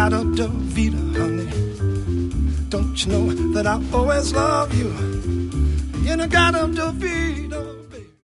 In-A-Gadda-Da-Vida, honey. Don't you know that I always love you? In-A-Gadda-Da-Vida.